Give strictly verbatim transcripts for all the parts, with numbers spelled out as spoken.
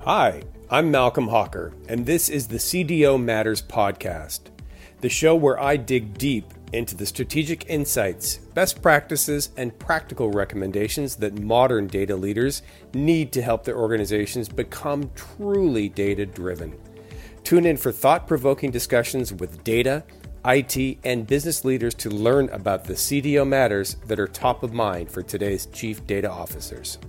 Hi, I'm Malcolm Hawker, and this is the C D O Matters podcast, the show where I dig deep into the strategic insights, best practices, and practical recommendations that modern data leaders need to help their organizations become truly data-driven. Tune in for thought-provoking discussions with data, I T, and business leaders to learn about the C D O matters that are top of mind for today's chief data officers.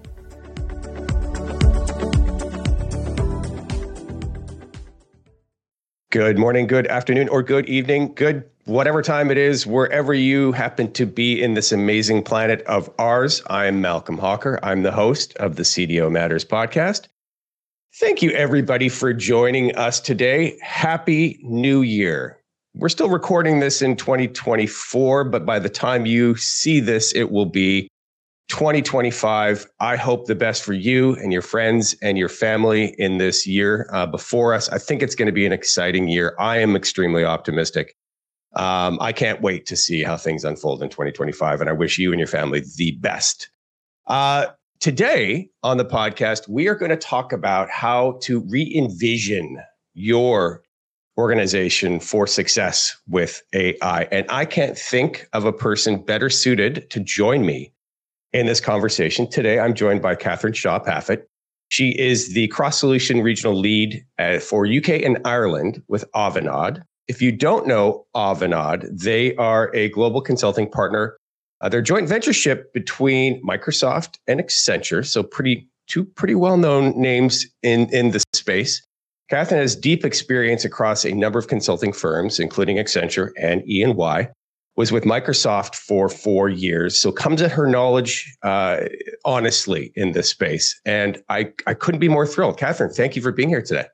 Good morning, good afternoon, or good evening, good whatever time it is, wherever you happen to be in this amazing planet of ours. I'm Malcolm Hawker. I'm the host of the C D O Matters podcast. Thank you, everybody, for joining us today. Happy New Year. We're still recording this in twenty twenty-four, but by the time you see this, it will be twenty twenty-five. I hope the best for you and your friends and your family in this year uh, before us. I think it's going to be an exciting year. I am extremely optimistic. Um, I can't wait to see how things unfold in twenty twenty-five, and I wish you and your family the best. Uh, today on the podcast, we are going to talk about how to re-envision your organization for success with A I. And I can't think of a person better suited to join me in this conversation. Today, I'm joined by Catherine Shaw-Paffett. She is the cross-solution regional lead uh, for U K and Ireland with Avanade. If you don't know Avanade, they are a global consulting partner. Uh, they're a joint ventureship between Microsoft and Accenture, so pretty two pretty well-known names in, in the space. Catherine has deep experience across a number of consulting firms, including Accenture and E and Y. Was with Microsoft for four years, so comes at her knowledge uh, honestly in this space. And I, I couldn't be more thrilled. Catherine, thank you for being here today.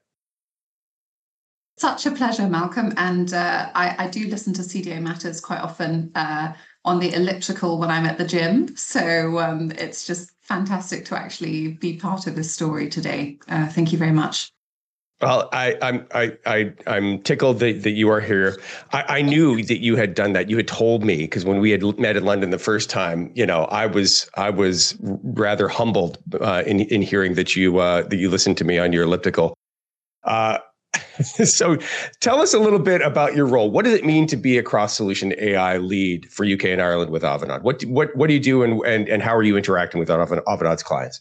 Such a pleasure, Malcolm. And uh, I, I do listen to C D O Matters quite often uh, on the elliptical when I'm at the gym. So um, it's just fantastic to actually be part of this story today. Uh, thank you very much. Well, I, I'm I, I I'm tickled that, that you are here. I, I knew that you had done that. You had told me, because when we had met in London the first time, you know, I was I was rather humbled uh, in in hearing that you uh, that you listened to me on your elliptical. Uh, so, tell us a little bit about your role. What does it mean to be a cross-solution A I lead for U K and Ireland with Avanade? What what what do you do, and and and how are you interacting with Avanade's clients?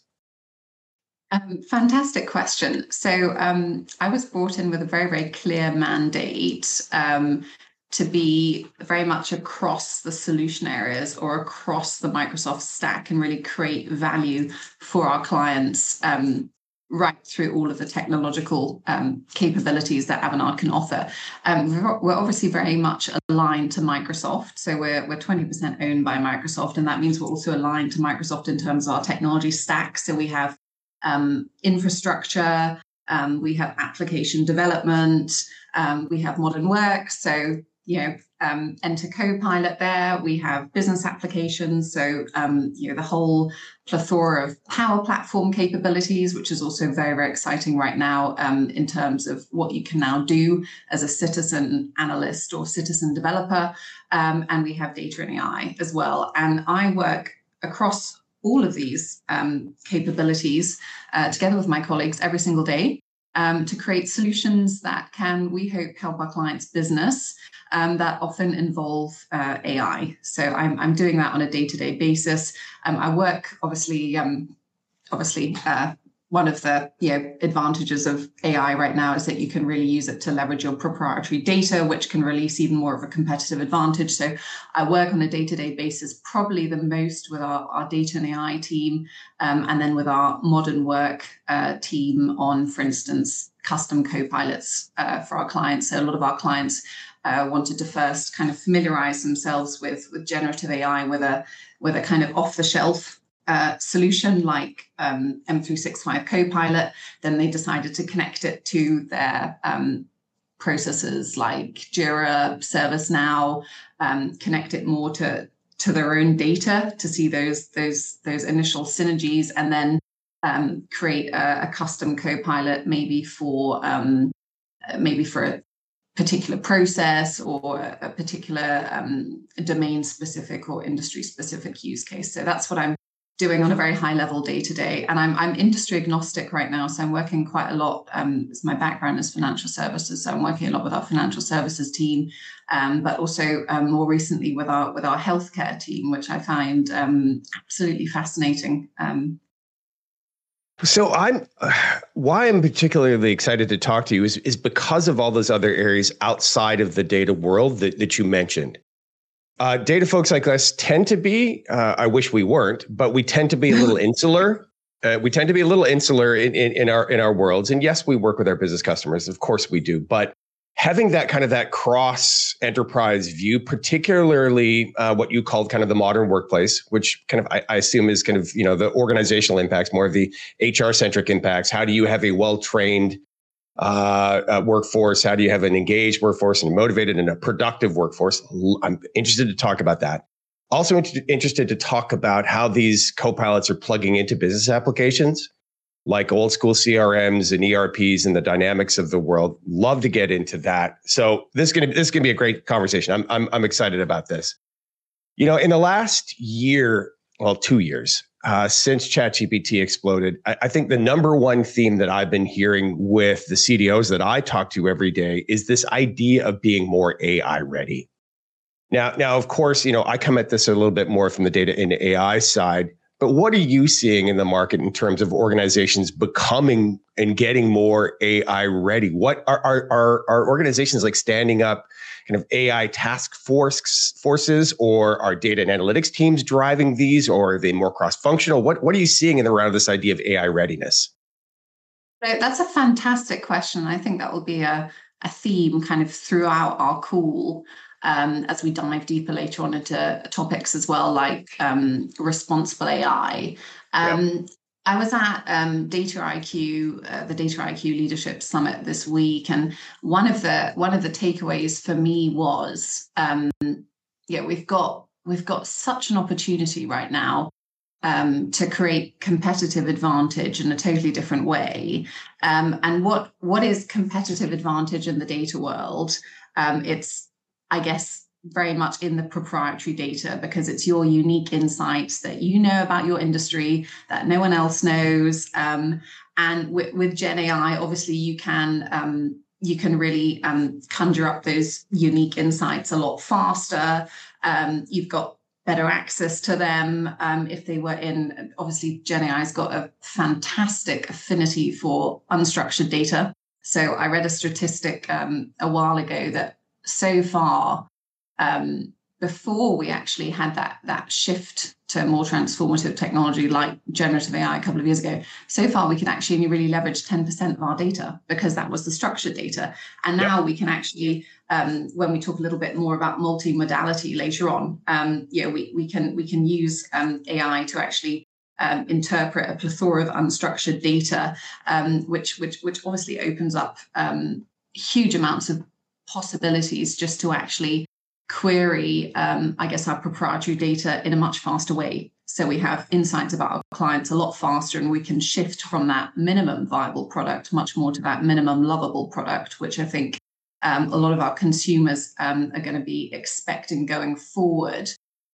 Um, fantastic question. So um, I was brought in with a very, very clear mandate um, to be very much across the solution areas or across the Microsoft stack and really create value for our clients um, right through all of the technological um, capabilities that Avanade can offer. Um, we're, we're obviously very much aligned to Microsoft. So we're, we're twenty percent owned by Microsoft, and that means we're also aligned to Microsoft in terms of our technology stack. So we have Um, infrastructure, um, we have application development, um, we have modern work. So, you know, um, enter Copilot there. We have business applications. So, um, you know, the whole plethora of Power Platform capabilities, which is also very, very exciting right now um, in terms of what you can now do as a citizen analyst or citizen developer. Um, and we have data and A I as well. And I work across all of these um, capabilities uh, together with my colleagues every single day um, to create solutions that can, we hope, help our clients' business um, that often involve uh, A I. So I'm, I'm doing that on a day-to-day basis. Um, I work, obviously, um, obviously, uh, one of the you know, advantages of A I right now is that you can really use it to leverage your proprietary data, which can release even more of a competitive advantage. So I work on a day-to-day basis, probably the most with our, our data and A I team, um, and then with our modern work uh, team on, for instance, custom co-pilots uh, for our clients. So a lot of our clients uh, wanted to first kind of familiarize themselves with, with generative A I, with a, with a kind of off-the-shelf Uh, solution like um, M three sixty-five Copilot. Then they decided to connect it to their um, processes like Jira, ServiceNow, um, connect it more to to their own data to see those those those initial synergies, and then um, create a, a custom Copilot maybe for um, maybe for a particular process or a particular um, domain specific or industry specific use case. So that's what I'm doing on a very high level day to day. And I'm, I'm industry agnostic right now. So I'm working quite a lot. Um, my background is financial services. So I'm working a lot with our financial services team, um, but also um, more recently with our with our healthcare team, which I find um, absolutely fascinating. Um, So I'm why I'm particularly excited to talk to you is, is because of all those other areas outside of the data world that, that you mentioned. Uh, data folks like us tend to be, uh, I wish we weren't, but we tend to be a little insular. Uh, we tend to be a little insular in, in, in our in our worlds. And yes, we work with our business customers. Of course we do. But having that kind of that cross enterprise view, particularly uh, what you called kind of the modern workplace, which kind of I, I assume is kind of, you know, the organizational impacts, more of the H R centric impacts. How do you have a well-trained uh, uh, workforce? How do you have an engaged workforce and a motivated and a productive workforce? I'm interested to talk about that. Also inter- interested to talk about how these co-pilots are plugging into business applications like old school C R Ms and E R Ps and the dynamics of the world. Love to get into that. So this is going to this is going to be a great conversation. I'm I'm I'm excited about this. You know, in the last year, well, two years, uh, since ChatGPT exploded, I, I think the number one theme that I've been hearing with the C D Os that I talk to every day is this idea of being more A I ready. Now, now, of course, you know, I come at this a little bit more from the data and A I side, but what are you seeing in the market in terms of organizations becoming and getting more A I ready? What are, are, are, are organizations like standing up kind of A I task force forces, or are data and analytics teams driving these, or are they more cross-functional? What, what are you seeing in around this idea of A I readiness? So that's a fantastic question. I think that will be a, a theme kind of throughout our call. Um, as we dive deeper later on into topics as well, like um, responsible A I. Um, yep. I was at um, Data I Q, uh, the Data I Q Leadership Summit this week, and one of the one of the takeaways for me was, um, yeah, we've got we've got such an opportunity right now um, to create competitive advantage in a totally different way. Um, and what what is competitive advantage in the data world? Um, it's I guess, very much in the proprietary data, because it's your unique insights that you know about your industry that no one else knows. Um, and with, with Gen A I, obviously, you can um, you can really um, conjure up those unique insights a lot faster. Um, you've got better access to them. Um, if they were in, obviously, Gen A I's got a fantastic affinity for unstructured data. So I read a statistic um, a while ago that so far, um, before we actually had that that shift to more transformative technology like generative A I a couple of years ago, so far we can actually only really leverage ten percent of our data, because that was the structured data. And now yep. we can actually, um, when we talk a little bit more about multimodality later on, um, you know, we, we can we can use um, A I to actually um, interpret a plethora of unstructured data, um, which which which obviously opens up um, huge amounts of possibilities just to actually query, um, I guess, our proprietary data in a much faster way. So we have insights about our clients a lot faster, and we can shift from that minimum viable product much more to that minimum lovable product, which I think um, a lot of our consumers um, are going to be expecting going forward.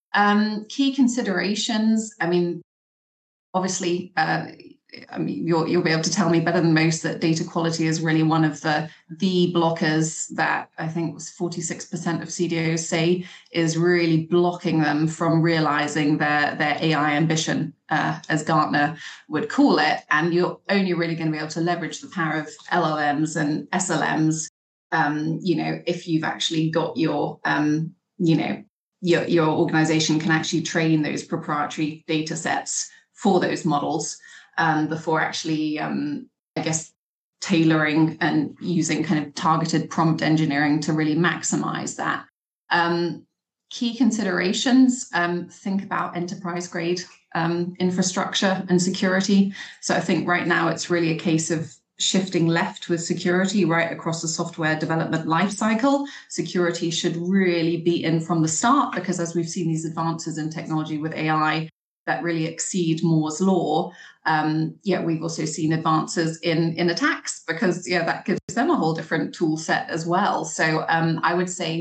Um, key considerations, I mean, obviously, uh, I mean, you'll, you'll be able to tell me better than most that data quality is really one of the the blockers that I think was forty-six percent of C D Os say is really blocking them from realizing their, their A I ambition, uh, as Gartner would call it. And you're only really going to be able to leverage the power of L L Ms and S L Ms, um, you know, if you've actually got your, um, you know, your, your organization can actually train those proprietary data sets for those models. Um, before actually, um, I guess, tailoring and using kind of targeted prompt engineering to really maximize that. Um, key considerations, um, think about enterprise grade um, infrastructure and security. So I think right now it's really a case of shifting left with security right across the software development lifecycle. Security should really be in from the start, because as we've seen these advances in technology with A I, that really exceed Moore's law. Um, yeah, we've also seen advances in, in attacks, because yeah, that gives them a whole different tool set as well. So um, I would say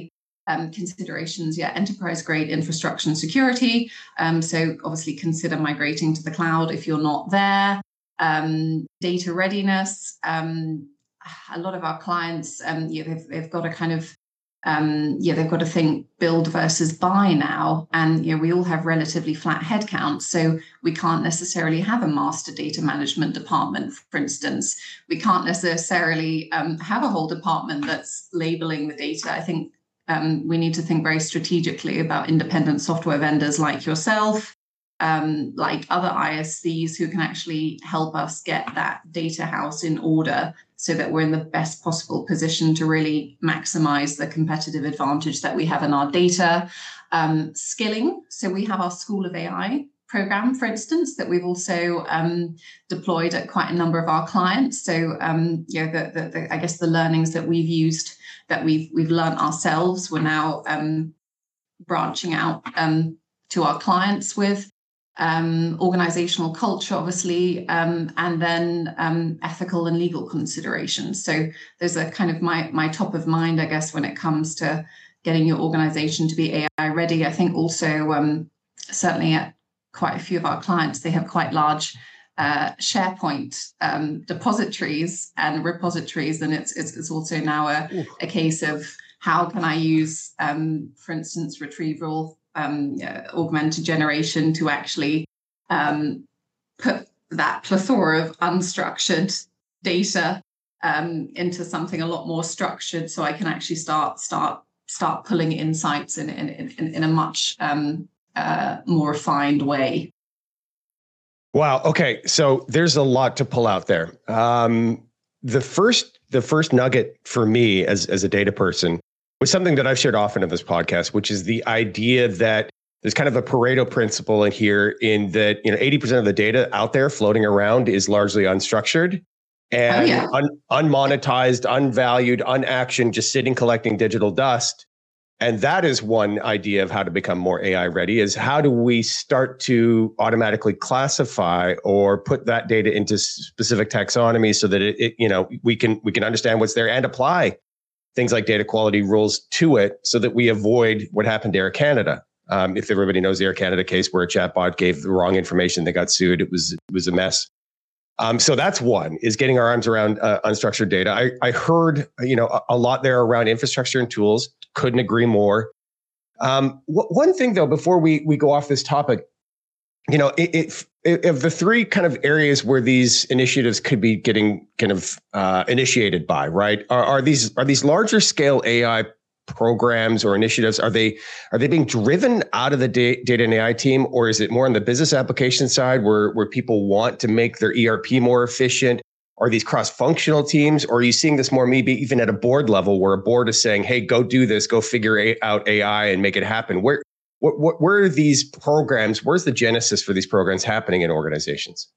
um, considerations, yeah, enterprise grade infrastructure and security. Um, so obviously consider migrating to the cloud if you're not there. Um, data readiness. Um, a lot of our clients, um, yeah, they've, they've got a kind of Um, yeah, they've got to think build versus buy now. And, you know, we all have relatively flat headcounts. So we can't necessarily have a master data management department, for instance. We can't necessarily um, have a whole department that's labeling the data. I think um, we need to think very strategically about independent software vendors like yourself, um, like other I S Vs who can actually help us get that data house in order so that we're in the best possible position to really maximize the competitive advantage that we have in our data. Um, skilling, so we have our School of A I program, for instance, that we've also um, deployed at quite a number of our clients. So, um, you know, the, the, the, I guess the learnings that we've used, that we've we've learned ourselves, we're now um, branching out um, to our clients with. Um, organizational culture, obviously, um, and then um, ethical and legal considerations. So those are kind of my my top of mind, I guess, when it comes to getting your organization to be A I ready. I think also um, certainly at quite a few of our clients, they have quite large uh, SharePoint um, depositories and repositories, and it's it's, it's also now a, a case of how can I use, um, for instance, retrieval. Um, uh, augmented generation to actually um, put that plethora of unstructured data um, into something a lot more structured, so I can actually start start start pulling insights in in in, in a much um, uh, more refined way. Wow. Okay, so there's a lot to pull out there. Um, the first the first nugget for me as as a data person was something that I've shared often in this podcast, which is the idea that there's kind of a Pareto principle in here, in that, you know, eighty percent of the data out there floating around is largely unstructured and oh, yeah. un, unmonetized, unvalued, unactioned, just sitting collecting digital dust. And that is one idea of how to become more A I ready, is how do we start to automatically classify or put that data into specific taxonomy so that it, it you know, we can we can understand what's there and apply things like data quality rules to it, so that we avoid what happened to Air Canada. Um, if everybody knows the Air Canada case where a chatbot gave the wrong information, they got sued. It was it was a mess. Um, so that's one, is getting our arms around uh, unstructured data. I, I heard you know a, a lot there around infrastructure and tools. Couldn't agree more. Um, w- one thing though, before we we go off this topic, you know, it, it, it, of the three kind of areas where these initiatives could be getting kind of uh, initiated by, right? Are, are these are these larger scale A I programs or initiatives? Are they are they being driven out of the da- data and A I team, or is it more on the business application side, where where people want to make their E R P more efficient? Are these cross-functional teams, or are you seeing this more maybe even at a board level, where a board is saying, "Hey, go do this, go figure a- out A I and make it happen"? Where What, what, where are these programs? Where's the genesis for these programs happening in organizations?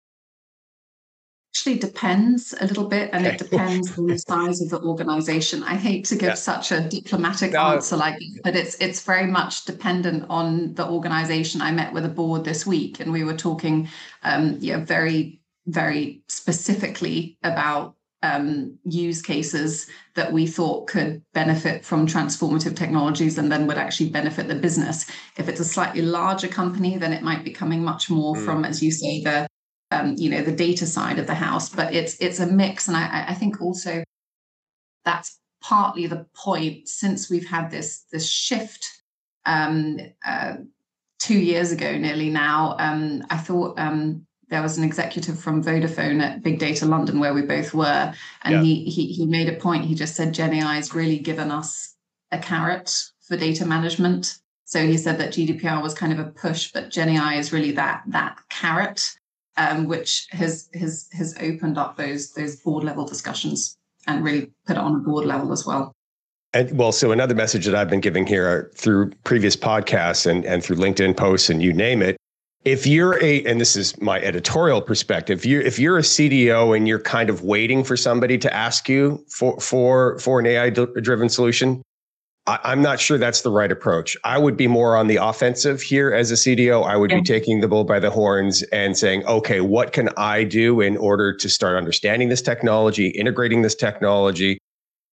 Actually depends a little bit, and okay. It depends on the size of the organization. I hate to give yeah. such a diplomatic no. answer like this, but it's it's very much dependent on the organization. I met with a board this week, and we were talking um, yeah, very, very specifically about Um, use cases that we thought could benefit from transformative technologies and then would actually benefit the business. If it's a slightly larger company, then it might be coming much more mm. from, as you say, the um, you know the data side of the house. But it's it's a mix, and I, I think also that's partly the point. Since we've had this this shift um, uh, two years ago, nearly now, um, I thought. Um, There was an executive from Vodafone at Big Data London, where we both were, and yeah. he, he he made a point. He just said Gen A I has really given us a carrot for data management. So he said that G D P R was kind of a push, but Gen A I is really that that carrot, um, which has has has opened up those those board level discussions and really put it on a board level as well. And well, so another message that I've been giving here through previous podcasts and and through LinkedIn posts and you name it. If you're a, and this is my editorial perspective, you if you're a C D O and you're kind of waiting for somebody to ask you for for for an A I-driven solution, I, I'm not sure that's the right approach. I would be more on the offensive here as a C D O. I would yeah. be taking the bull by the horns and saying, okay, what can I do in order to start understanding this technology, integrating this technology,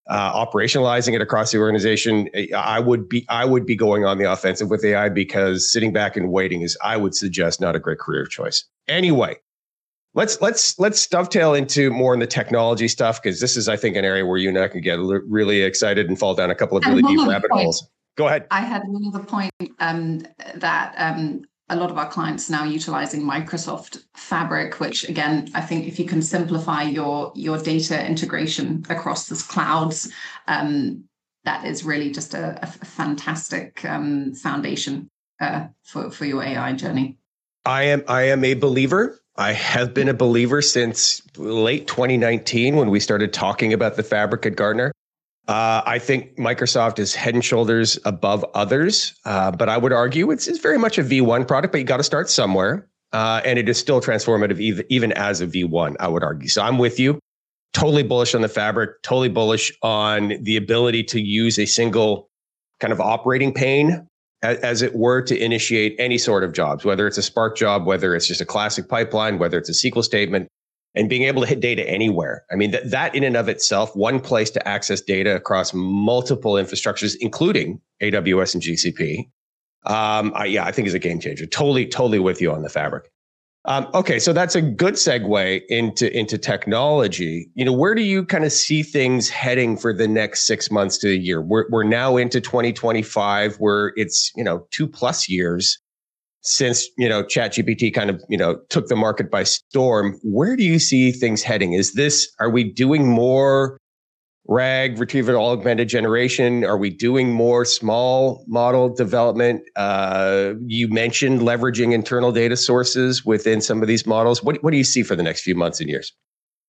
uh, operationalizing it across the organization. I would be I would be going on the offensive with A I, because sitting back and waiting is, I would suggest, not a great career choice. Anyway, let's let's let's dovetail into more in the technology stuff, because this is, I think, an area where you and I can get really excited and fall down a couple of really deep rabbit holes. Go ahead. I had another point um, that um, a lot of our clients are now utilizing Microsoft Fabric, which, again, I think if you can simplify your your data integration across the clouds, um, that is really just a, a fantastic um, foundation uh, for for your A I journey. I am I am a believer. I have been a believer since late twenty nineteen, when we started talking about the Fabric at Gartner. Uh, I think Microsoft is head and shoulders above others, uh, but I would argue it's, it's very much a V one product, but you got to start somewhere. Uh, and it is still transformative, even, even as a V one, I would argue. So I'm with you. Totally bullish on the Fabric, totally bullish on the ability to use a single kind of operating pane, as, as it were, to initiate any sort of jobs, whether it's a Spark job, whether it's just a classic pipeline, whether it's a S Q L statement, and being able to hit data anywhere. I mean, that, that in and of itself, one place to access data across multiple infrastructures, including A W S and G C P. Um, I, yeah, I think is a game changer. Totally, totally with you on the Fabric. Um, okay, so that's a good segue into, into technology. You know, where do you kind of see things heading for the next six months to a year? We're, we're now into twenty twenty-five, where it's, you know, two plus years since, you know, ChatGPT kind of, you know, took the market by storm. Where do you see things heading? Is this, are we doing more R A G, retrieval augmented generation? Are we doing more small model development? Uh, you mentioned leveraging internal data sources within some of these models. What, what do you see for the next few months and years?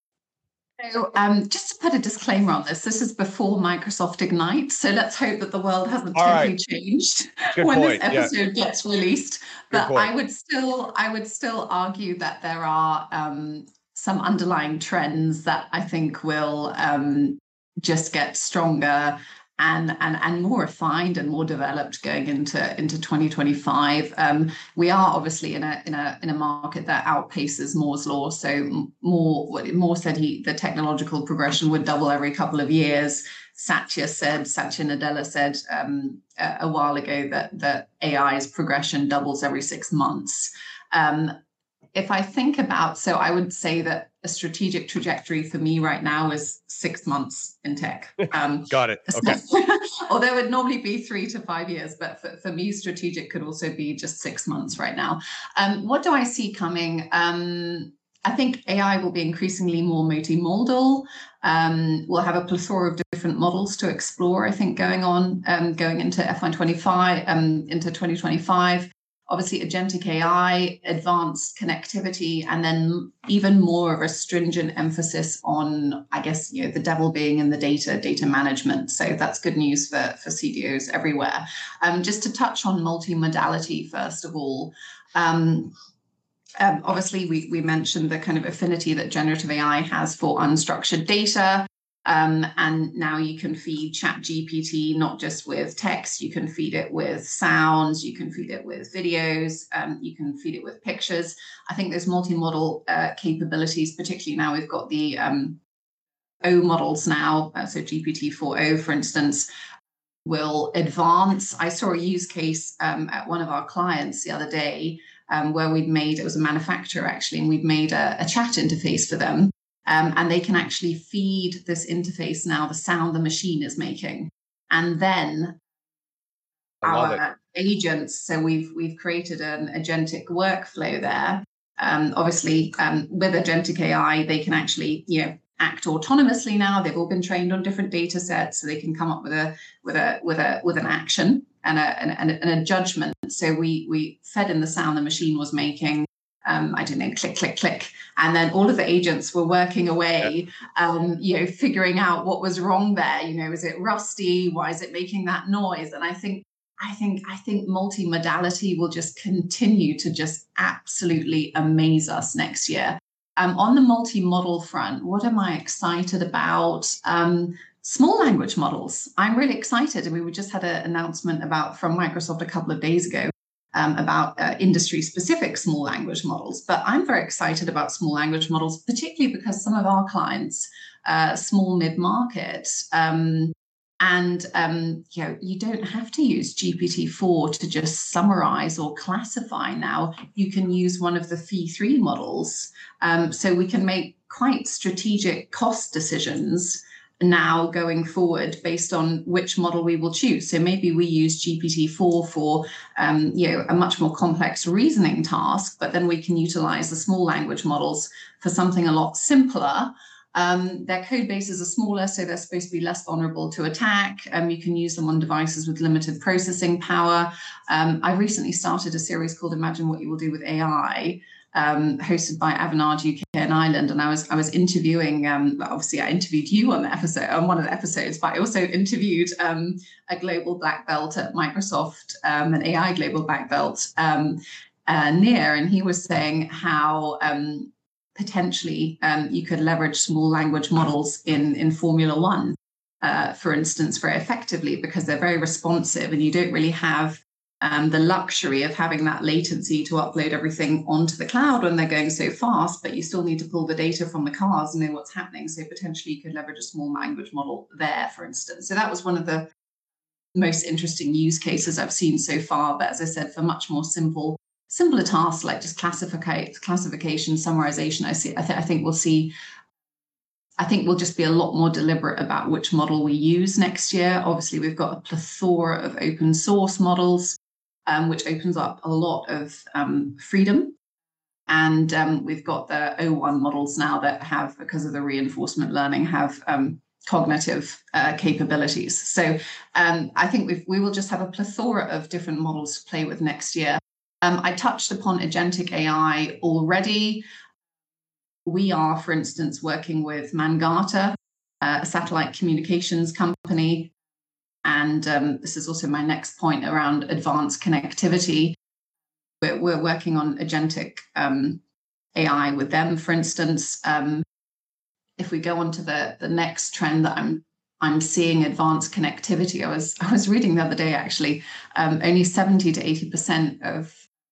So um, just to put a disclaimer on this, this is before Microsoft Ignite. So let's hope that the world hasn't All totally right. changed Good when point. this episode yeah. gets released. But I would still, I would still argue that there are um, some underlying trends that I think will um, just get stronger and and and more refined and more developed going into into twenty twenty-five. Um, we are obviously in a in a in a market that outpaces Moore's law. So more Moore said he the technological progression would double every couple of years. Satya said Satya Nadella said um, a, a while ago that that A I's progression doubles every six months. Um, If I think about, so I would say that a strategic trajectory for me right now is six months in tech. Um, Got it. Okay. Although it would normally be three to five years, but for, for me, strategic could also be just six months right now. Um, what do I see coming? Um, I think A I will be increasingly more multimodal. Um, we'll have a plethora of different models to explore, I think, going on, um, going into F Y twenty-five, um, into twenty twenty-five. Obviously, agentic A I, advanced connectivity, and then even more of a stringent emphasis on, I guess, you know, the devil being in the data, data management. So that's good news for, for C D Os everywhere. Um, just to touch on multimodality, first of all, um, um, obviously, we, we mentioned the kind of affinity that generative A I has for unstructured data. Um, and now you can feed ChatGPT not just with text, you can feed it with sounds, you can feed it with videos, um, you can feed it with pictures. I think those multimodal uh, capabilities, particularly now we've got the um, O models now, uh, so G P T four o, for instance, will advance. I saw a use case um, at one of our clients the other day um, where we'd made, it was a manufacturer actually, and we'd made a, a chat interface for them. Um, and they can actually feed this interface now the sound the machine is making, and then our agents. So we've we've created an agentic workflow there. Um, obviously, um, with agentic A I, they can actually you know act autonomously now. They've all been trained on different data sets, so they can come up with a with a with a with an action and a and, and a judgment. So we we fed in the sound the machine was making. Um, I don't know, click, click, click. And then all of the agents were working away, um, you know, figuring out what was wrong there. You know, is it rusty? Why is it making that noise? And I think, I think, I think multimodality will just continue to just absolutely amaze us next year. Um, on the multimodal front, what am I excited about? Um, small language models. I'm really excited. And we just had an announcement about from Microsoft a couple of days ago um, about uh, industry-specific small language models. But I'm very excited about small language models, particularly because some of our clients, uh, small mid-market, um, and um, you know, you don't have to use G P T four to just summarize or classify now. You can use one of the Phi three models. Um, so we can make quite strategic cost decisions now going forward based on which model we will choose. So maybe we use G P T four for um, you know, a much more complex reasoning task, but then we can utilize the small language models for something a lot simpler. Um, their code bases are smaller, so they're supposed to be less vulnerable to attack. Um, you can use them on devices with limited processing power. Um, I recently started a series called Imagine What You Will Do with A I, um, hosted by Avanade U K and Ireland. And I was I was interviewing, um, obviously I interviewed you on the episode, on one of the episodes, but I also interviewed um, a global black belt at Microsoft, um, an A I global black belt, um, uh, Nir, and he was saying how um, potentially um, you could leverage small language models in, in Formula One, uh, for instance, very effectively, because they're very responsive and you don't really have um, the luxury of having that latency to upload everything onto the cloud when they're going so fast, but you still need to pull the data from the cars and know what's happening. So potentially you could leverage a small language model there, for instance. So that was one of the most interesting use cases I've seen so far. But as I said, for much more simple simpler tasks like just classification, classification, summarization, I see. I, th- I think we'll see. I think we'll just be a lot more deliberate about which model we use next year. Obviously, we've got a plethora of open source models, um, which opens up a lot of um, freedom. And um, we've got the O one models now that have, because of the reinforcement learning, have um, cognitive uh, capabilities. So um, I think we've, we will just have a plethora of different models to play with next year. Um, I touched upon agentic A I already. We are, for instance, working with Mangata, uh, a satellite communications company. And um, this is also my next point around advanced connectivity. We're, we're working on agentic um, A I with them, for instance. Um, if we go on to the, the next trend that I'm I'm seeing, advanced connectivity. I was I was reading the other day, actually, um, only seventy to eighty percent of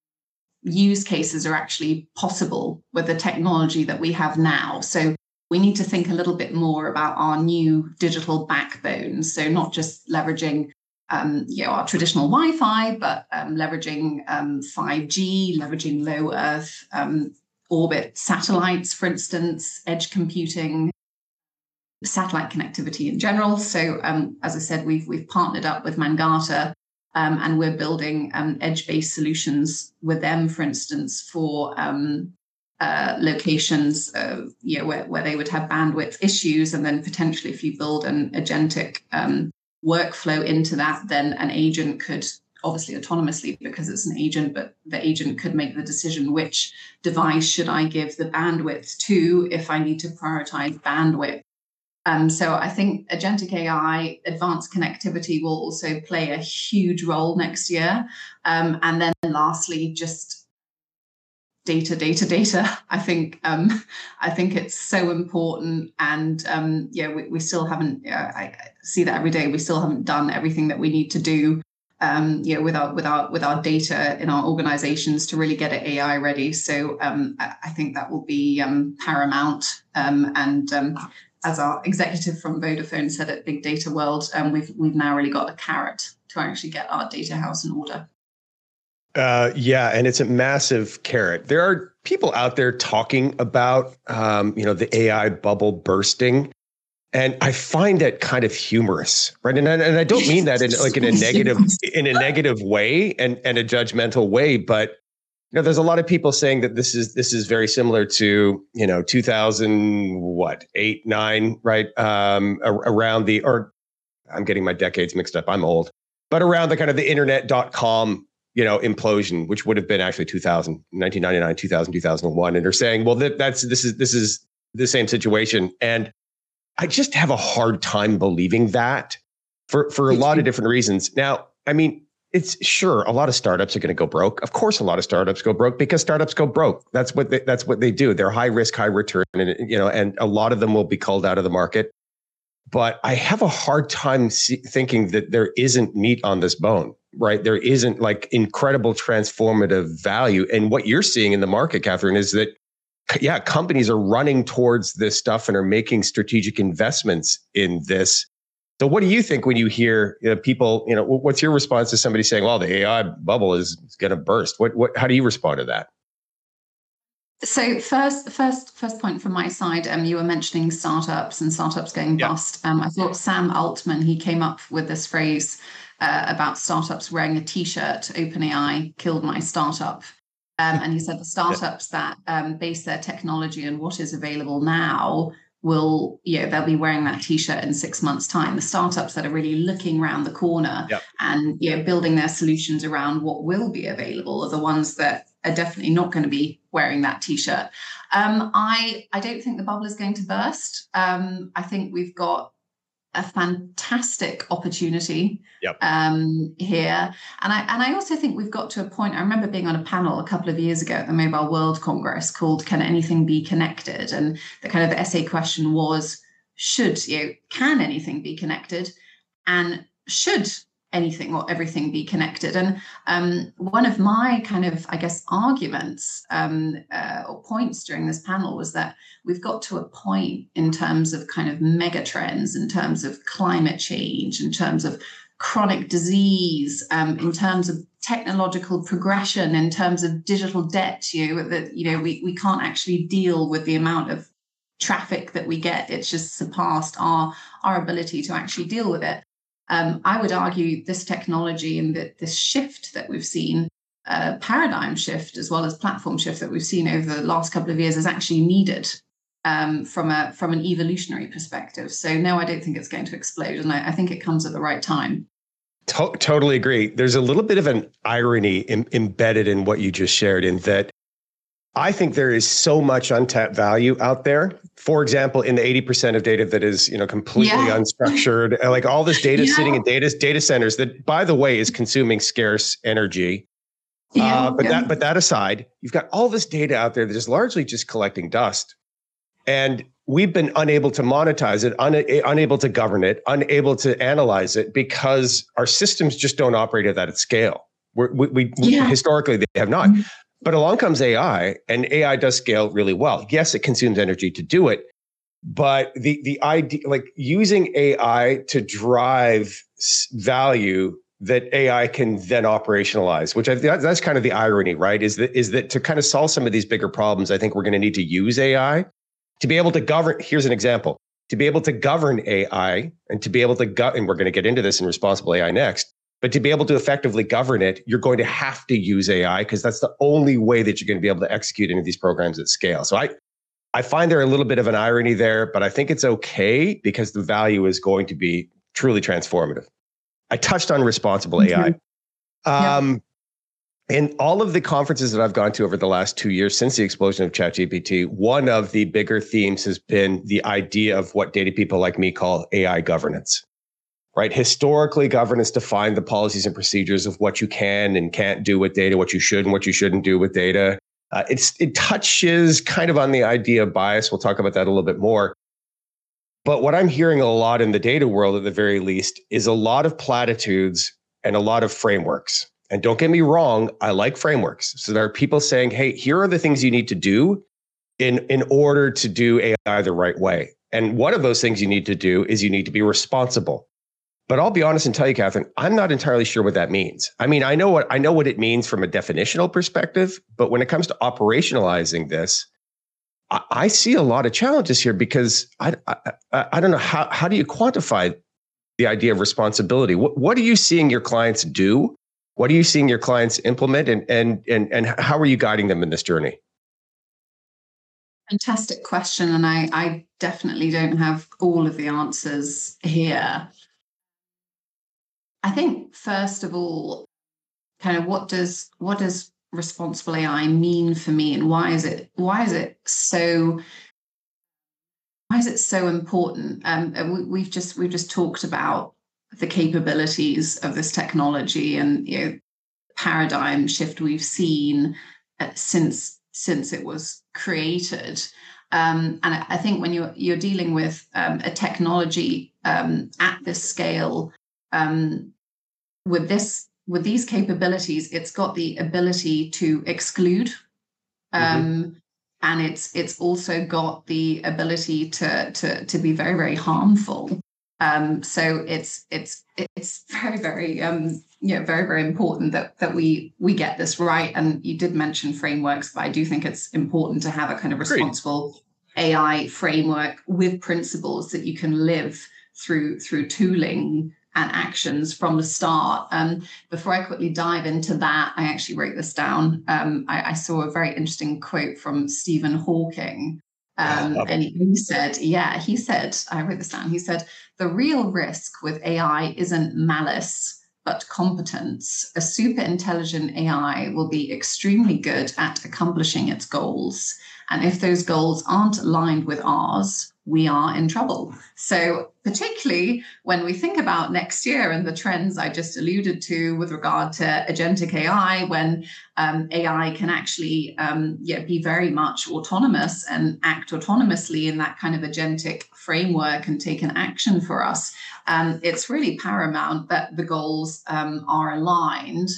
use cases are actually possible with the technology that we have now. So we need to think a little bit more about our new digital backbone. So not just leveraging um, you know, our traditional Wi-Fi, but um, leveraging um, five G, leveraging low Earth um, orbit satellites, for instance, edge computing, satellite connectivity in general. So um, as I said, we've we've partnered up with Mangata. Um, and we're building um, edge-based solutions with them, for instance, for um, uh, locations uh, you know, where, where they would have bandwidth issues. And then potentially if you build an agentic um, workflow into that, then an agent could, obviously autonomously because it's an agent, but the agent could make the decision which device should I give the bandwidth to if I need to prioritize bandwidth. Um, so I think agentic A I, advanced connectivity will also play a huge role next year. Um, and then lastly, just data, data, data. I think um, I think it's so important. And um, yeah, we, we still haven't, uh, I see that every day, we still haven't done everything that we need to do um, you know, with our, with our, with our data in our organizations to really get it A I ready. So um, I, I think that will be um, paramount. Um, and um, as our executive from Vodafone said at Big Data World, um, we've we've now really got a carrot to actually get our data house in order. Uh, yeah, and it's a massive carrot. There are people out there talking about, um, you know, the A I bubble bursting, and I find that kind of humorous, right? And I, and I don't mean that in like in a negative in a negative way and and a judgmental way, but you know, there's a lot of people saying that this is this is very similar to, you know, two thousand what eight nine, right? Um, around the or I'm getting my decades mixed up. I'm old, but around the kind of the internet dot com, you know, implosion, which would have been actually two thousand, nineteen ninety-nine, two thousand, two thousand one, and they're saying, well, that, that's this is this is the same situation, and I just have a hard time believing that for for a lot of different reasons. Now, I mean. It's sure a lot of startups are going to go broke. Of course, a lot of startups go broke because startups go broke. That's what they, that's what they do. They're high risk, high return, and you know, and a lot of them will be culled out of the market. But I have a hard time see, thinking that there isn't meat on this bone, right? There isn't like incredible transformative value. And what you're seeing in the market, Catherine, is that, yeah, companies are running towards this stuff and are making strategic investments in this. So what do you think when you hear, you know, people, you know, what's your response to somebody saying, well, the A I bubble is going to burst? What, what, how do you respond to that? So first, first, first point from my side, um, you were mentioning startups and startups going Yeah. bust. Um, I thought Sam Altman, he came up with this phrase uh, about startups wearing a T-shirt. OpenAI killed my startup, um, and he said the startups yeah. that um, base their technology on what is available now will, you know, they'll be wearing that T-shirt in six months' time. The startups that are really looking around the corner yep. and, you know, building their solutions around what will be available are the ones that are definitely not going to be wearing that T-shirt. Um, I I don't think the bubble is going to burst. Um, I think we've got a fantastic opportunity yep. um, here, and I and I also think we've got to a point. I remember being on a panel a couple of years ago at the Mobile World Congress called "Can Anything Be Connected?" and the kind of the essay question was: Should you know, can anything be connected, and should anything or everything be connected? And um, one of my kind of, I guess, arguments um, uh, or points during this panel was that we've got to a point in terms of kind of mega trends, in terms of climate change, in terms of chronic disease, um, in terms of technological progression, in terms of digital debt, you know, that, you know, we, we can't actually deal with the amount of traffic that we get. It's just surpassed our, our ability to actually deal with it. Um, I would argue this technology and that this shift that we've seen, uh, paradigm shift as well as platform shift that we've seen over the last couple of years is actually needed um, from a from an evolutionary perspective. So no, I don't think it's going to explode, and I, I think it comes at the right time. To- totally agree. There's a little bit of an irony in, embedded in what you just shared, in that I think there is so much untapped value out there. For example, in the eighty percent of data that is, you know, completely yeah. unstructured, like all this data yeah. sitting in data data centers that, by the way, is consuming scarce energy. Yeah, uh, but yeah. that but that aside, you've got all this data out there that is largely just collecting dust, and we've been unable to monetize it, un- unable to govern it, unable to analyze it because our systems just don't operate at that scale. We're, we we yeah. historically they have not. Mm-hmm. But along comes A I, and A I does scale really well. Yes, it consumes energy to do it, but the the idea, like using A I to drive value that A I can then operationalize, which I that's kind of the irony, right? Is that is that to kind of solve some of these bigger problems, I think we're going to need to use A I to be able to govern. Here's an example: to be able to govern A I and to be able to go, and we're going to get into this in responsible A I next. But to be able to effectively govern it, you're going to have to use A I because that's the only way that you're going to be able to execute any of these programs at scale. So I, I find there a little bit of an irony there, but I think it's okay because the value is going to be truly transformative. I touched on responsible mm-hmm. A I. Um, yeah. In all of the conferences that I've gone to over the last two years since the explosion of ChatGPT, one of the bigger themes has been the idea of what data people like me call A I governance. Right. Historically, governance defined the policies and procedures of what you can and can't do with data, what you should and what you shouldn't do with data. Uh, it's it touches kind of on the idea of bias. We'll talk about that a little bit more. But what I'm hearing a lot in the data world, at the very least, is a lot of platitudes and a lot of frameworks. And don't get me wrong, I like frameworks. So there are people saying, hey, here are the things you need to do in, in order to do A I the right way. And one of those things you need to do is you need to be responsible. But I'll be honest and tell you, Catherine, I'm not entirely sure what that means. I mean, I know what I know what it means from a definitional perspective, but when it comes to operationalizing this, I, I see a lot of challenges here because I, I I don't know how how do you quantify the idea of responsibility? What what are you seeing your clients do? What are you seeing your clients implement, and and and and how are you guiding them in this journey? Fantastic question, and I I definitely don't have all of the answers here. I think, first of all, kind of what does what does responsible A I mean for me, and why is it why is it so why is it so important? Um, we, we've just we've just talked about the capabilities of this technology and, you know, paradigm shift we've seen uh, since since it was created. Um, and I, I think when you're you're dealing with um, a technology um, at this scale, um, with this with these capabilities, it's got the ability to exclude, um, mm-hmm. and it's it's also got the ability to to to be very, very harmful. Um, so it's it's it's very, very um, you know, very, very important that that we we get this right. And you did mention frameworks, but I do think it's important to have a kind of responsible Great. A I framework with principles that you can live through through tooling and actions from the start. Um, before I quickly dive into that, I actually wrote this down. Um, I, I saw a very interesting quote from Stephen Hawking. Um, and he, he said, yeah, he said, I wrote this down. He said, the real risk with A I isn't malice, but competence. A super intelligent A I will be extremely good at accomplishing its goals. And if those goals aren't aligned with ours, we are in trouble. So particularly when we think about next year and the trends I just alluded to with regard to agentic A I, when um, A I can actually um, yeah, be very much autonomous and act autonomously in that kind of agentic framework and take an action for us, um, it's really paramount that the goals um, are aligned.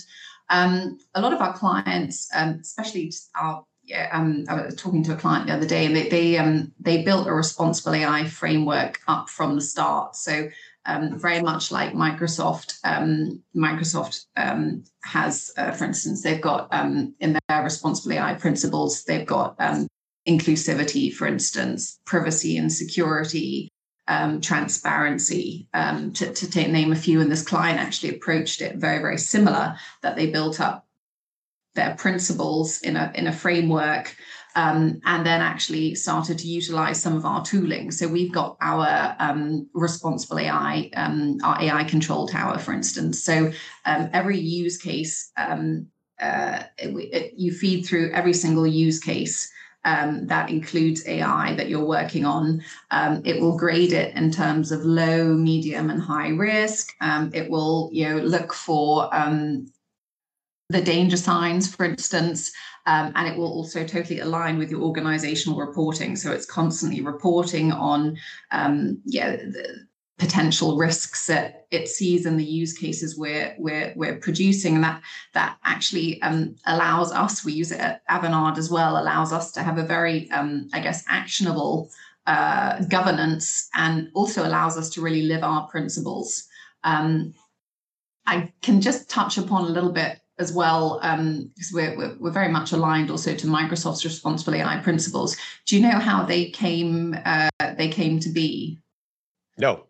Um, a lot of our clients, um, especially our Yeah, um, I was talking to a client the other day, and they they um, they built a responsible A I framework up from the start. So um, very much like Microsoft, um, Microsoft um, has, uh, for instance, they've got um, in their responsible A I principles, they've got um, inclusivity, for instance, privacy and security, um, transparency, um, to, to take, name a few. And this client actually approached it very, very similar, that they built up their principles in a in a framework, um, and then actually started to utilize some of our tooling. So we've got our um, responsible A I, um, our A I control tower, for instance. So um, every use case, um, uh, it, it, you feed through every single use case um, that includes A I that you're working on. Um, it will grade it in terms of low, medium, and high risk. Um, it will, you know, look for um, the danger signs, for instance, um, and it will also totally align with your organizational reporting. So it's constantly reporting on um, yeah, the potential risks that it sees in the use cases we're, we're, we're producing. And that, that actually um, allows us, we use it at Avanade as well, allows us to have a very, um, I guess, actionable uh, governance, and also allows us to really live our principles. Um, I can just touch upon a little bit as well, um, because we're, we're, we're very much aligned also to Microsoft's responsible A I principles. Do you know how they came uh, they came to be? No.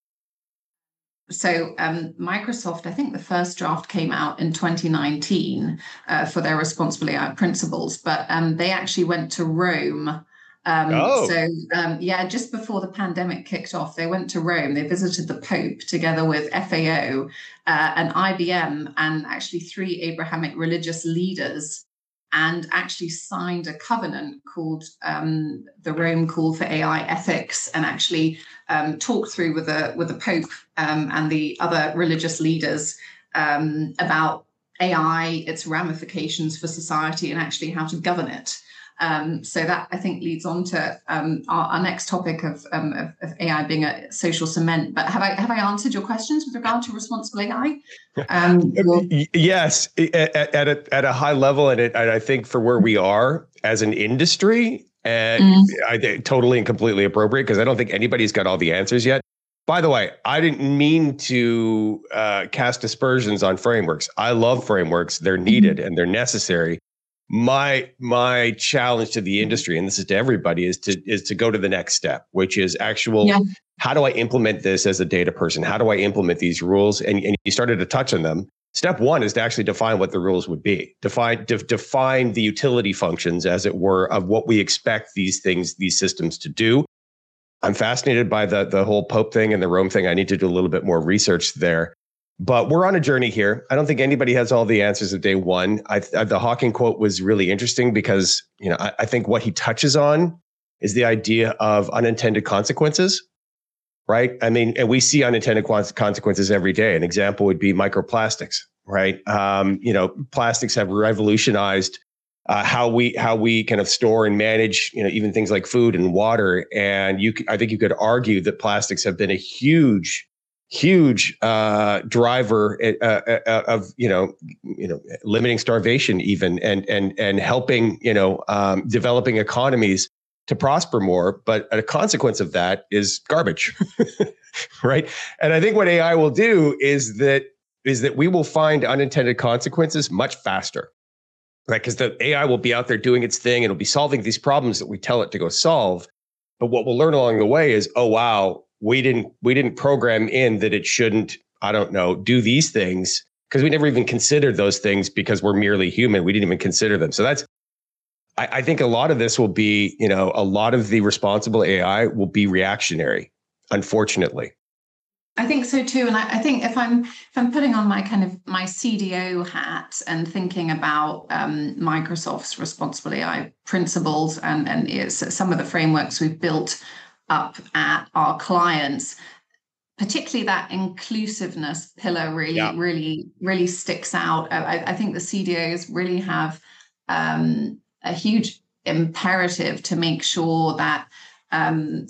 So um, Microsoft, I think the first draft came out in twenty nineteen uh, for their responsible A I principles, but um, they actually went to Rome. Um, oh. So, um, yeah, just before the pandemic kicked off, they went to Rome. They visited the Pope together with F A O uh, and I B M and actually three Abrahamic religious leaders, and actually signed a covenant called um, the Rome Call for A I Ethics, and actually um, talked through with the with the Pope um, and the other religious leaders um, about A I, its ramifications for society, and actually how to govern it. Um, so that, I think, leads on to um, our, our next topic of, um, of, of A I being a social cement. But have I have I answered your questions with regard to responsible A I? Um, well, yes, at, at, a, at a high level, and, it, and I think for where we are as an industry, and mm. I think totally and completely appropriate, because I don't think anybody's got all the answers yet. By the way, I didn't mean to uh, cast aspersions on frameworks. I love frameworks. They're needed mm. and they're necessary. My my challenge to the industry, and this is to everybody, is to is to go to the next step, which is actual, yeah. how do I implement this as a data person? How do I implement these rules? And, and you started to touch on them. Step one is to actually define what the rules would be. Define de- define the utility functions, as it were, of what we expect these things, these systems to do. I'm fascinated by the the whole Pope thing and the Rome thing. I need to do a little bit more research there. But we're on a journey here. I don't think anybody has all the answers at day one. I, I, the Hawking quote was really interesting because, you know, I, I think what he touches on is the idea of unintended consequences, right? I mean, and we see unintended consequences every day. An example would be microplastics, right? Um, you know, plastics have revolutionized uh, how we how we kind of store and manage, you know, even things like food and water. And you, I think you could argue that plastics have been a huge huge uh, driver uh, uh, of you know you know limiting starvation even and and and helping you know um, developing economies to prosper more. But a consequence of that is garbage, right? And I think what A I will do is that is that we will find unintended consequences much faster, right? Because the A I will be out there doing its thing and it'll be solving these problems that we tell it to go solve. But what we'll learn along the way is, oh wow, we didn't we didn't program in that it shouldn't, I don't know, do these things because we never even considered those things because we're merely human. We didn't even consider them. So that's I, I think a lot of this will be, you know, a lot of the responsible A I will be reactionary, unfortunately. I think so too, and I, I think if I'm if I'm putting on my kind of my C D O hat and thinking about um, Microsoft's responsible A I principles and and it's some of the frameworks we've built up at our clients, particularly that inclusiveness pillar really yeah. really really sticks out. I, I think the C D Os really have um, a huge imperative to make sure that um,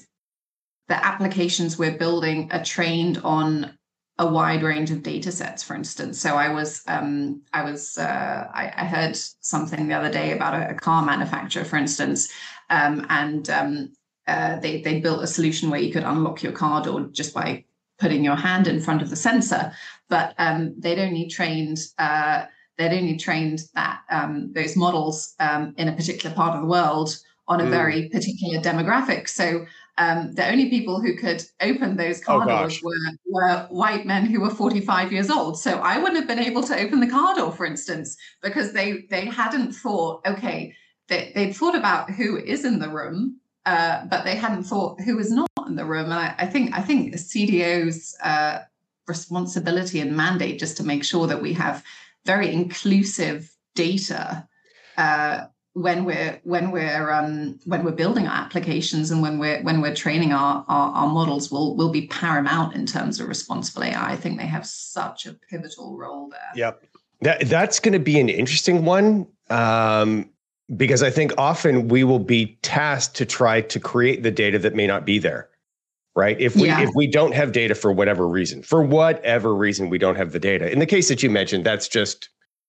the applications we're building are trained on a wide range of data sets, for instance. So I was um, I was uh, I, I heard something the other day about a, a car manufacturer, for instance, um, and um, uh, they they built a solution where you could unlock your car door just by putting your hand in front of the sensor, but um, they'd only trained uh, they'd only trained that um, those models um, in a particular part of the world on a mm. very particular demographic. So um, the only people who could open those car oh, doors were, were white men who were forty-five years old. So I wouldn't have been able to open the car door, for instance, because they they hadn't thought, okay, they, they'd thought about who is in the room, uh, but they hadn't thought who is not in the room. And I, I think I think the C D O's uh, responsibility and mandate just to make sure that we have very inclusive data uh, when we're when we're um, when we're building our applications and when we're when we're training our, our our models will will be paramount in terms of responsible A I. I think they have such a pivotal role there. Yep, that that's going to be an interesting one um, because I think often we will be tasked to try to create the data that may not be there. Right. If we yeah. if we don't have data for whatever reason, for whatever reason, we don't have the data. In the case that you mentioned, that's just,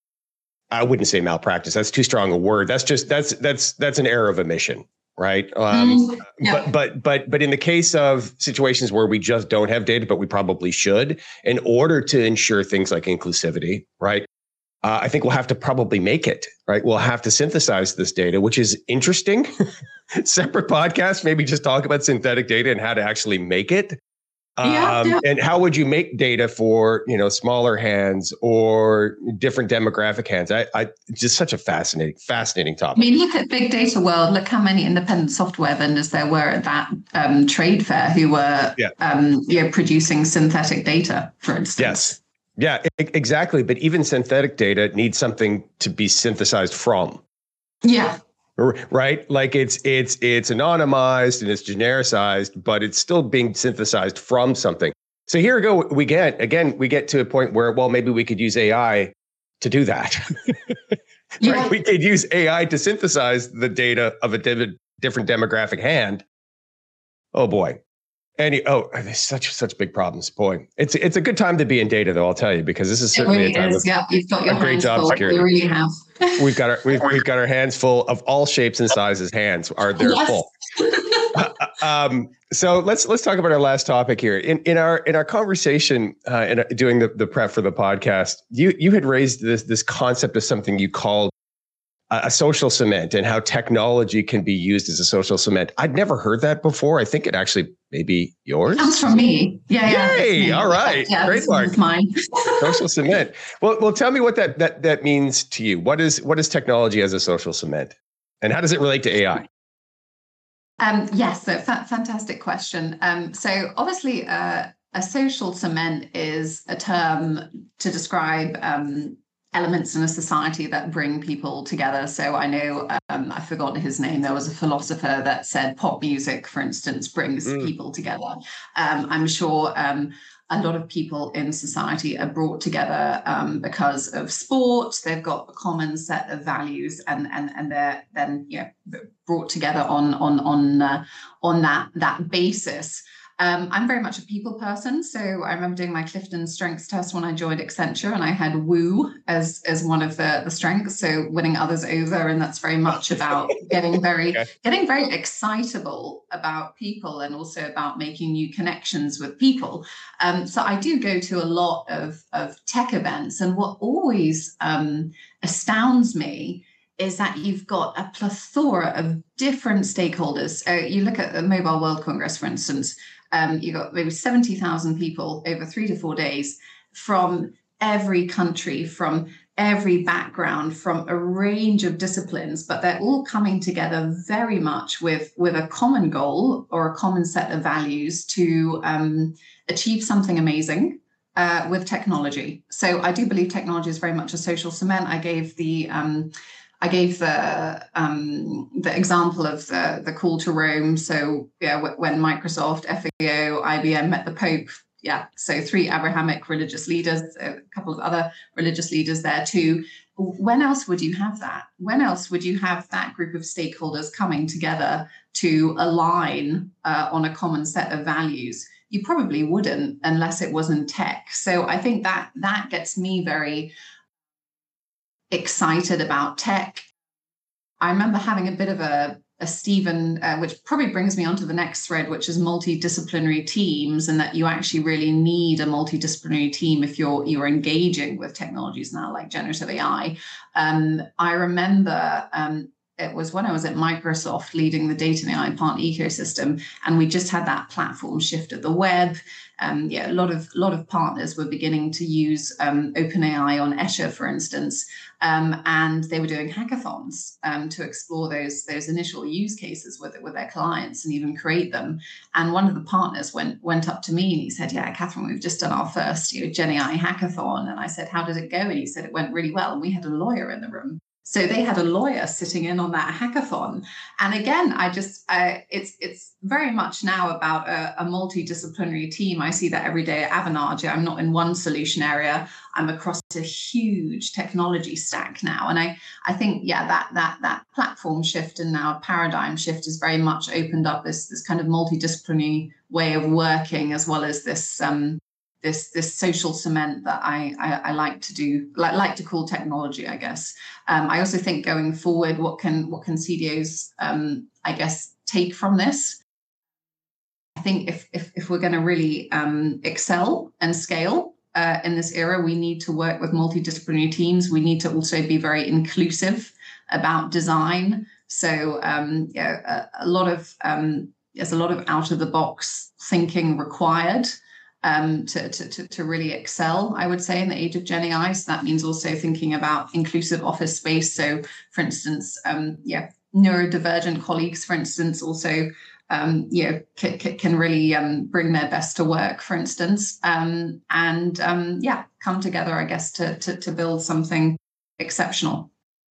I wouldn't say malpractice. That's too strong a word. That's just that's that's that's an error of omission. Right. Um, mm, yeah. But but but but in the case of situations where we just don't have data, but we probably should, in order to ensure things like inclusivity. Right. Uh, I think we'll have to probably make it, right? We'll have to synthesize this data, which is interesting. Separate podcast, maybe just talk about synthetic data and how to actually make it. Um, yeah, yeah. And how would you make data for, you know, smaller hands or different demographic hands? I, I just such a fascinating, fascinating topic. I mean, look at Big Data World. Look how many independent software vendors there were at that um, trade fair who were, yeah. um, you know, producing synthetic data, for instance. Yes. Yeah, exactly. But even synthetic data needs something to be synthesized from. Yeah. Right. Like it's it's it's anonymized and it's genericized, but it's still being synthesized from something. So here we go. We get again, we get to a point where, well, maybe we could use A I to do that. Yeah. Right? We could use A I to synthesize the data of a div- different demographic hand. Oh, boy. Any oh, there's such such big problems, boy. It's it's a good time to be in data, though. I'll tell you, because this is certainly it really a time is. of Yeah, you've got your a great hands job full. security. We really have. We've got our we've, we've got our hands full of all shapes and sizes. Hands are they're yes. full. um, so let's let's talk about our last topic here. In in our in our conversation, uh, in doing the, the prep for the podcast, you you had raised this this concept of something you called a social cement and how technology can be used as a social cement. I'd never heard that before. I think it actually may be yours. That's from me. Yeah, yeah. Yay! All right. Yeah, great, Mark. Mine. Social cement. Well, well, tell me what that that that means to you. What is what is technology as a social cement, and how does it relate to A I? Um, yes, so fa- fantastic question. Um, so obviously, uh, a social cement is a term to describe um, elements in a society that bring people together. So I know, um, I've forgotten his name. There was a philosopher that said pop music, for instance, brings mm. people together. Um, I'm sure um, a lot of people in society are brought together um, because of sport. They've got a common set of values, and and and they're then you know brought together on on on uh, on that that basis. Um, I'm very much a people person. So I remember doing my Clifton strengths test when I joined Accenture, and I had woo as, as one of the, the strengths. So winning others over. And that's very much about getting very, okay. getting very excitable about people and also about making new connections with people. Um, so I do go to a lot of, of tech events. And what always um, astounds me is that you've got a plethora of different stakeholders. Uh, you look at the Mobile World Congress, for instance, um, you've got maybe seventy thousand people over three to four days from every country, from every background, from a range of disciplines, but they're all coming together very much with, with a common goal or a common set of values to um, achieve something amazing uh, with technology. So I do believe technology is very much a social cement. I gave the... Um, I gave the um, the example of the, the call to Rome. So yeah, w- when Microsoft, F A O, I B M met the Pope, yeah, so three Abrahamic religious leaders, a couple of other religious leaders there too. When else would you have that? When else would you have that group of stakeholders coming together to align uh, on a common set of values? You probably wouldn't unless it was in tech. So I think that that gets me very excited about tech. I remember having a bit of a, a Stephen, uh, which probably brings me on to the next thread, which is multidisciplinary teams, and that you actually really need a multidisciplinary team if you're you're engaging with technologies now like generative A I. Um, I remember um, it was when I was at Microsoft leading the data and A I partner ecosystem, and we just had that platform shift at the web. Um, yeah, a lot of lot of partners were beginning to use um, OpenAI on Escher, for instance, um, and they were doing hackathons um, to explore those those initial use cases with with their clients and even create them. And one of the partners went went up to me and he said, "Yeah, Catherine, we've just done our first you know Gen A I hackathon." And I said, "How did it go?" And he said, "It went really well." And we had a lawyer in the room. So they had a lawyer sitting in on that hackathon. And again, I just, uh, it's it's very much now about a, a multidisciplinary team. I see that every day at Avanade. I'm not in one solution area. I'm across a huge technology stack now. And I, I think, yeah, that that that platform shift and now paradigm shift has very much opened up this, this kind of multidisciplinary way of working, as well as this um, this this social cement that I, I, I like to do, like, like to call technology, I guess. Um, I also think going forward, what can what can C D Os, um, I guess, take from this? I think if if, if we're going to really um, excel and scale uh, in this era, we need to work with multidisciplinary teams. We need to also be very inclusive about design. So um, yeah, a, a lot of um, there's a lot of out of the box thinking required. Um, to, to, to really excel, I would say, in the age of Gen A I. So that means also thinking about inclusive office space. So, for instance, um, yeah, neurodivergent colleagues, for instance, also, um, you know, c- c- can really um, bring their best to work, for instance, um, and um, yeah, come together, I guess, to, to to build something exceptional.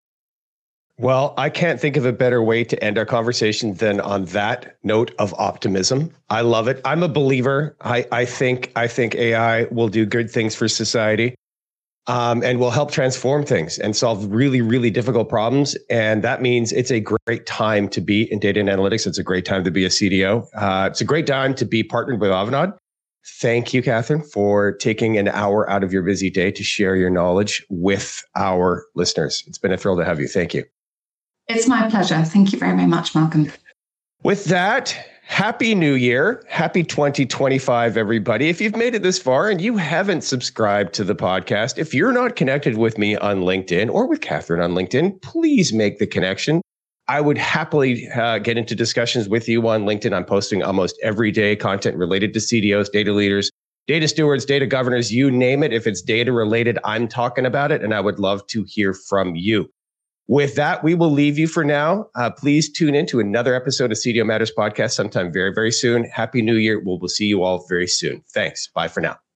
Well, I can't think of a better way to end our conversation than on that note of optimism. I love it. I'm a believer. I, I think I think A I will do good things for society um, and will help transform things and solve really, really difficult problems. And that means it's a great time to be in data and analytics. It's a great time to be a C D O. Uh, it's a great time to be partnered with Avanade. Thank you, Catherine, for taking an hour out of your busy day to share your knowledge with our listeners. It's been a thrill to have you. Thank you. It's my pleasure. Thank you very, very much, Malcolm. With that, Happy New Year. Happy twenty twenty-five, everybody. If you've made it this far and you haven't subscribed to the podcast, if you're not connected with me on LinkedIn or with Catherine on LinkedIn, please make the connection. I would happily uh, get into discussions with you on LinkedIn. I'm posting almost every day content related to C D Os, data leaders, data stewards, data governors, you name it. If it's data related, I'm talking about it, and I would love to hear from you. With that, we will leave you for now. Uh, please tune in to another episode of C D O Matters podcast sometime very, very soon. Happy New Year. We'll, we'll see you all very soon. Thanks. Bye for now.